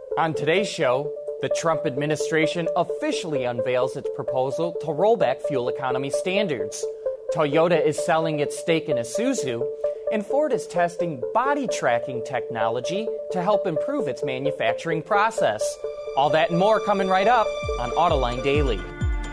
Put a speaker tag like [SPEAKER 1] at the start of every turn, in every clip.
[SPEAKER 1] On today's show, the Trump administration officially unveils its proposal to roll back fuel economy standards. Toyota is selling its stake in Isuzu, and Ford is testing body tracking technology to help improve its manufacturing process. All that and more coming right up on Autoline Daily.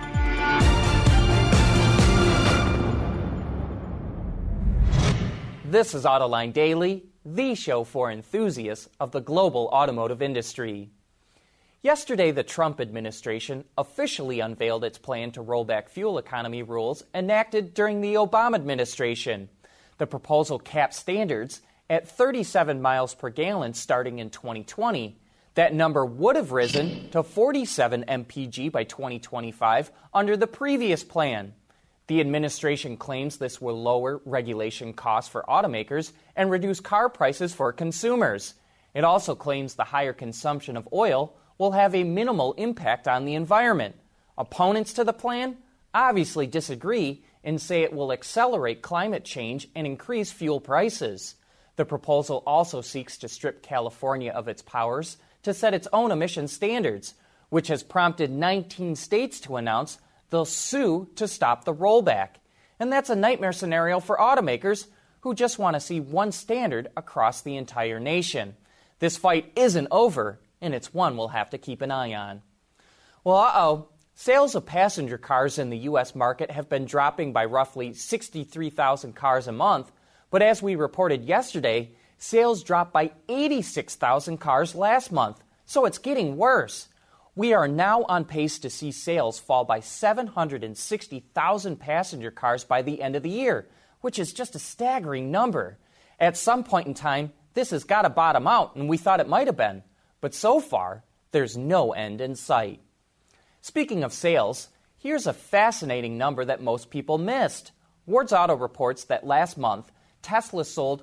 [SPEAKER 1] This is Autoline Daily, the show for enthusiasts of the global automotive industry. Yesterday, the Trump administration officially unveiled its plan to roll back fuel economy rules enacted during the Obama administration. The proposal caps standards at 37 miles per gallon starting in 2020. That number would have risen to 47 mpg by 2025 under the previous plan. The administration claims this will lower regulation costs for automakers and reduce car prices for consumers. It also claims the higher consumption of oil will have a minimal impact on the environment. Opponents to the plan obviously disagree and say it will accelerate climate change and increase fuel prices. The proposal also seeks to strip California of its powers to set its own emission standards, which has prompted 19 states to announce they'll sue to stop the rollback. And that's a nightmare scenario for automakers who just want to see one standard across the entire nation. This fight isn't over, and it's one we'll have to keep an eye on. Well, sales of passenger cars in the U.S. market have been dropping by roughly 63,000 cars a month, but as we reported yesterday, sales dropped by 86,000 cars last month, so it's getting worse. We are now on pace to see sales fall by 760,000 passenger cars by the end of the year, which is just a staggering number. At some point in time, this has got to bottom out, and we thought it might have been. But so far, there's no end in sight. Speaking of sales, here's a fascinating number that most people missed. Ward's Auto reports that last month, Tesla sold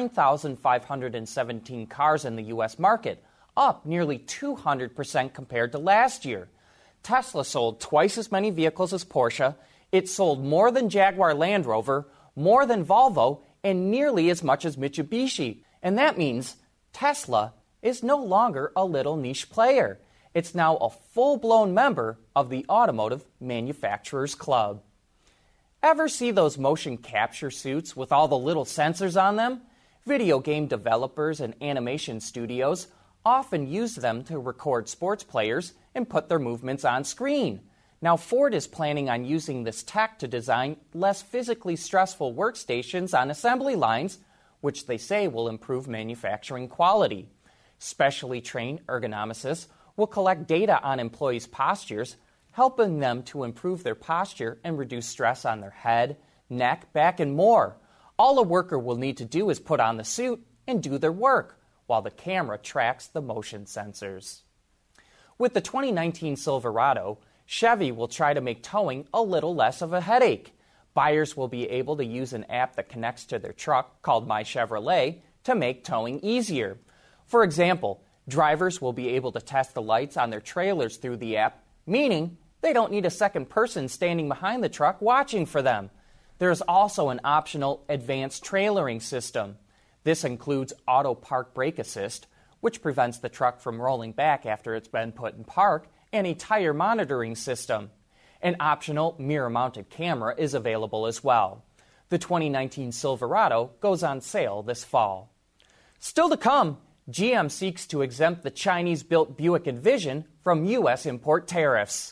[SPEAKER 1] 9,517 cars in the U.S. market, up nearly 200% compared to last year. Tesla sold twice as many vehicles as Porsche. It sold more than Jaguar Land Rover, more than Volvo, and nearly as much as Mitsubishi. And that means Tesla is no longer a little niche player. It's now a full-blown member of the Automotive Manufacturers Club. Ever see those motion capture suits with all the little sensors on them? Video game developers and animation studios often use them to record sports players and put their movements on screen. Now, Ford is planning on using this tech to design less physically stressful workstations on assembly lines, which they say will improve manufacturing quality. Specially trained ergonomicists will collect data on employees' postures, helping them to improve their posture and reduce stress on their head, neck, back, and more. All a worker will need to do is put on the suit and do their work, while the camera tracks the motion sensors. With the 2019 Silverado, Chevy will try to make towing a little less of a headache. Buyers will be able to use an app that connects to their truck called My Chevrolet to make towing easier. For example, drivers will be able to test the lights on their trailers through the app, meaning they don't need a second person standing behind the truck watching for them. There is also an optional advanced trailering system. This includes auto park brake assist, which prevents the truck from rolling back after it's been put in park, and a tire monitoring system. An optional mirror-mounted camera is available as well. The 2019 Silverado goes on sale this fall. Still to come, GM seeks to exempt the Chinese-built Buick Envision from U.S. import tariffs.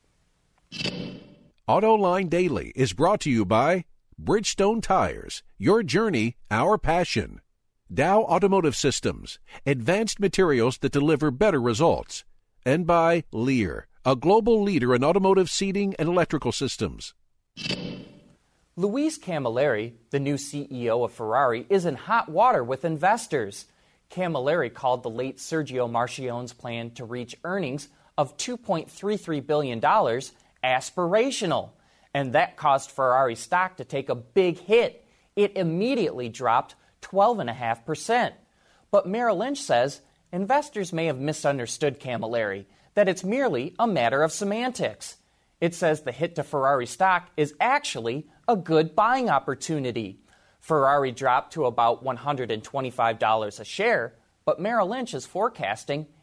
[SPEAKER 2] Autoline Daily is brought to you by Bridgestone Tires, your journey, our passion. Dow Automotive Systems, advanced materials that deliver better results. And by Lear, a global leader in automotive seating and electrical systems.
[SPEAKER 1] Luis Camilleri, the new CEO of Ferrari, is in hot water with investors. Camilleri called the late Sergio Marchionne's plan to reach earnings of $2.33 billion aspirational. And that caused Ferrari stock to take a big hit. It immediately dropped 12.5%. But Merrill Lynch says investors may have misunderstood Camilleri, that it's merely a matter of semantics. It says the hit to Ferrari stock is actually a good buying opportunity. Ferrari dropped to about $125 a share, but Merrill Lynch is forecasting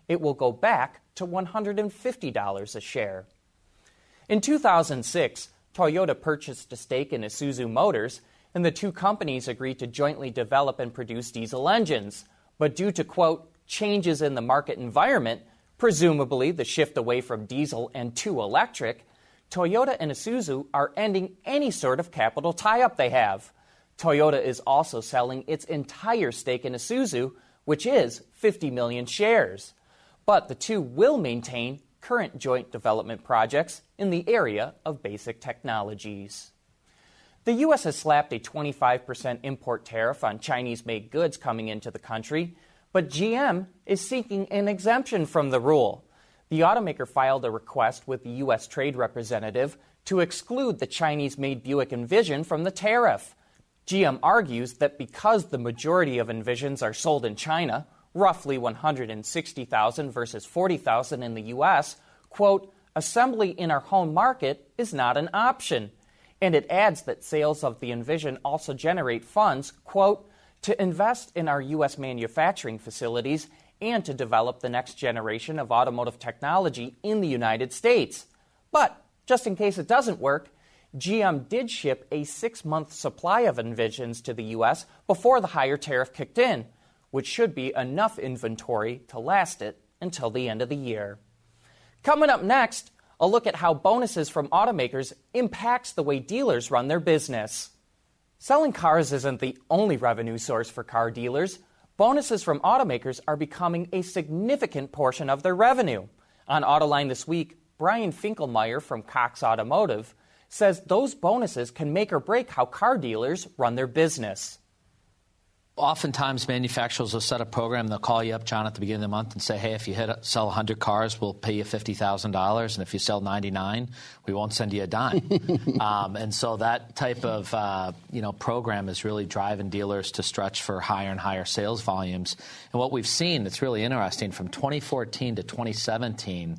[SPEAKER 1] it will go back to $150 a share. In 2006, Toyota purchased a stake in Isuzu Motors, and the two companies agreed to jointly develop and produce diesel engines. But due to, quote, changes in the market environment, presumably the shift away from diesel and to electric, Toyota and Isuzu are ending any sort of capital tie-up they have. Toyota is also selling its entire stake in Isuzu, which is 50 million shares. But the two will maintain current joint development projects in the area of basic technologies. The U.S. has slapped a 25% import tariff on Chinese-made goods coming into the country, but GM is seeking an exemption from the rule. The automaker filed a request with the U.S. Trade Representative to exclude the Chinese-made Buick Envision from the tariff. GM argues that because the majority of Envisions are sold in China, roughly 160,000 versus 40,000 in the U.S., quote, assembly in our home market is not an option. And it adds that sales of the Envision also generate funds, quote, to invest in our U.S. manufacturing facilities and to develop the next generation of automotive technology in the United States. But, just in case it doesn't work, GM did ship a 6-month supply of Envisions to the U.S. before the higher tariff kicked in, which should be enough inventory to last it until the end of the year. Coming up next, a look at how bonuses from automakers impacts the way dealers run their business. Selling cars isn't the only revenue source for car dealers. Bonuses from automakers are becoming a significant portion of their revenue. On Autoline this week, Brian Finkelmeyer from Cox Automotive says those bonuses can make or break how car dealers run their business.
[SPEAKER 3] Oftentimes, manufacturers will set a program. They'll call you up, John, at the beginning of the month and say, hey, if you sell 100 cars, we'll pay you $50,000. And if you sell 99, we won't send you a dime. And so that type of program is really driving dealers to stretch for higher and higher sales volumes. And what we've seen, it's really interesting, from 2014 to 2017,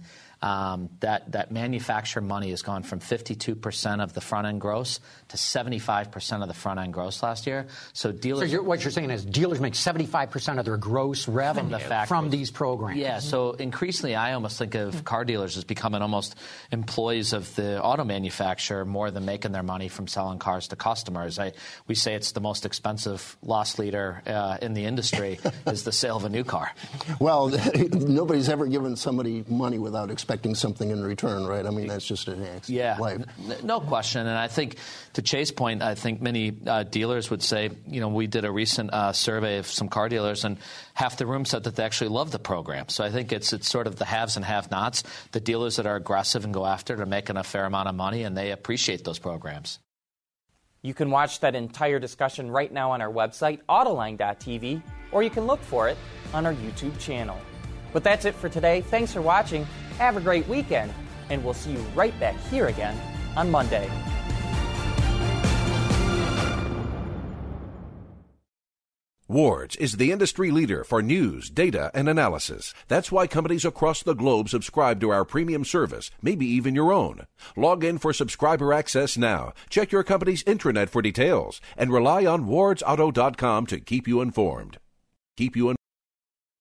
[SPEAKER 3] that manufacturer money has gone from 52% of the front-end gross to 75% of the front-end gross last year. So dealers...
[SPEAKER 4] So what you're saying is dealers make 75% of their gross revenue from these programs.
[SPEAKER 3] Yeah, so increasingly I almost think of car dealers as becoming almost employees of the auto manufacturer more than making their money from selling cars to customers. We say it's the most expensive loss leader in the industry is the sale of a new car.
[SPEAKER 5] Well, nobody's ever given somebody money without expecting something in return, right? I mean, that's just an life.
[SPEAKER 3] No question. And I think, to Chase's point, I think many dealers would say, we did a recent survey of some car dealers, and half the room said that they actually love the program. So I think it's sort of the haves and have-nots. The dealers that are aggressive and go after it are making a fair amount of money, and they appreciate those programs.
[SPEAKER 1] You can watch that entire discussion right now on our website, Autoline.tv, or you can look for it on our YouTube channel. But that's it for today. Thanks for watching. Have a great weekend, and we'll see you right back here again on Monday.
[SPEAKER 2] Ward's is the industry leader for news, data, and analysis. That's why companies across the globe subscribe to our premium service, maybe even your own. Log in for subscriber access now. Check your company's intranet for details, and rely on wardsauto.com to keep you informed.